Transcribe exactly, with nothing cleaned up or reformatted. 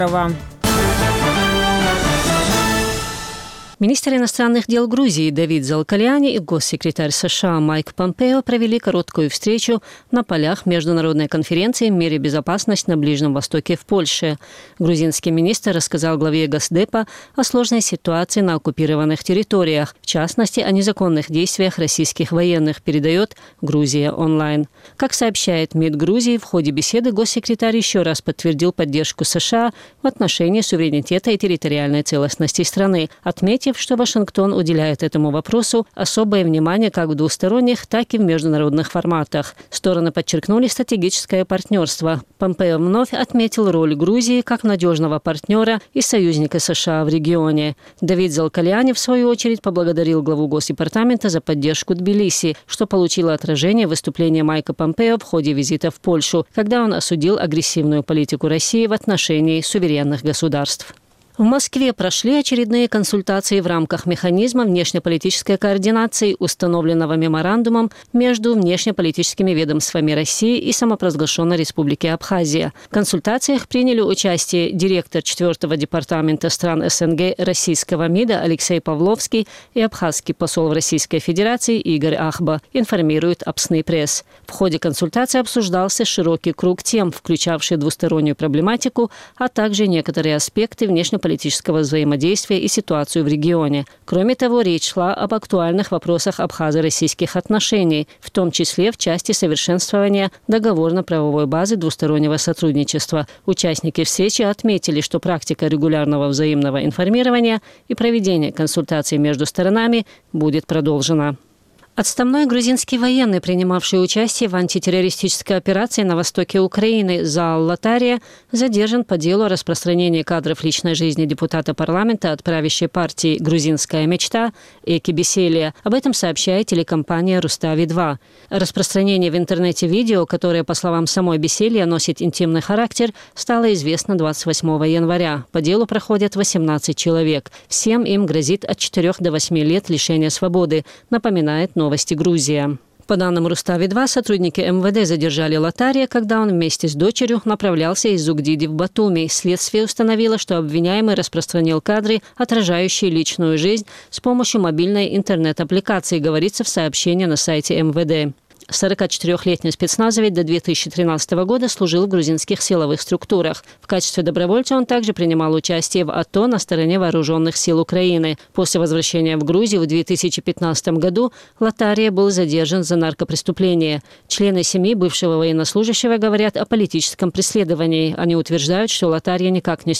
Министр иностранных дел Грузии Давид Залкаляни и госсекретарь США Майк Помпео провели короткую встречу на полях международной конференции «Мир и безопасность на Ближнем Востоке» в Польше. Грузинский министр рассказал главе Госдепа о сложной ситуации на оккупированных территориях, в частности, о незаконных действиях российских военных, передает Грузия онлайн. Как сообщает МИД Грузии, в ходе беседы госсекретарь еще раз подтвердил поддержку США в отношении суверенитета и территориальной целостности страны, отметив, что Вашингтон уделяет этому вопросу особое внимание как в двусторонних, так и в международных форматах. Стороны подчеркнули стратегическое партнерство. Помпео вновь отметил роль Грузии как надежного партнера и союзника США в регионе. Давид Залкаляни, в свою очередь, поблагодарил главу Госдепартамента за поддержку Тбилиси, что получило отражение в выступлении Майка Помпео в ходе визита в Польшу, когда он осудил агрессивную политику России в отношении суверенных государств. В Москве прошли очередные консультации в рамках механизма внешнеполитической координации, установленного меморандумом между внешнеполитическими ведомствами России и самопровозглашенной Республики Абхазия. В консультациях приняли участие директор четвёртого департамента стран СНГ российского МИДа Алексей Павловский и абхазский посол в Российской Федерации Игорь Ахба, информирует Апсный пресс. В ходе консультации обсуждался широкий круг тем, включавший двустороннюю проблематику, а также некоторые аспекты внешнеполитической политического взаимодействия и ситуацию в регионе. Кроме того, речь шла об актуальных вопросах абхазо-российских отношений, в том числе в части совершенствования договорно-правовой базы двустороннего сотрудничества. Участники встречи отметили, что практика регулярного взаимного информирования и проведения консультаций между сторонами будет продолжена. Отставной грузинский военный, принимавший участие в антитеррористической операции на востоке Украины, Заал Латария, задержан по делу о распространении кадров личной жизни депутата парламента от правящей партии «Грузинская мечта» Эки Беселия. Об этом сообщает телекомпания «Рустави два». Распространение в интернете видео, которое, по словам самой Беселия, носит интимный характер, стало известно двадцать восьмого января. По делу проходят восемнадцать человек. Всем им грозит от четырёх до восьми лет лишения свободы, напоминает «Новости Грузия». По данным Рустави два, сотрудники эм вэ дэ задержали Латария, когда он вместе с дочерью направлялся из Зугдиди в Батуми. Следствие установило, что обвиняемый распространил кадры, отражающие личную жизнь, с помощью мобильной интернет-аппликации, говорится в сообщении на сайте эм вэ дэ. сорокачетырёхлетний спецназовец до две тысячи тринадцатого года служил в грузинских силовых структурах. В качестве добровольца он также принимал участие в АТО на стороне вооруженных сил Украины. После возвращения в Грузию в две тысячи пятнадцатом году Латария был задержан за наркопреступление. Члены семьи бывшего военнослужащего говорят о политическом преследовании. Они утверждают, что Латария никак не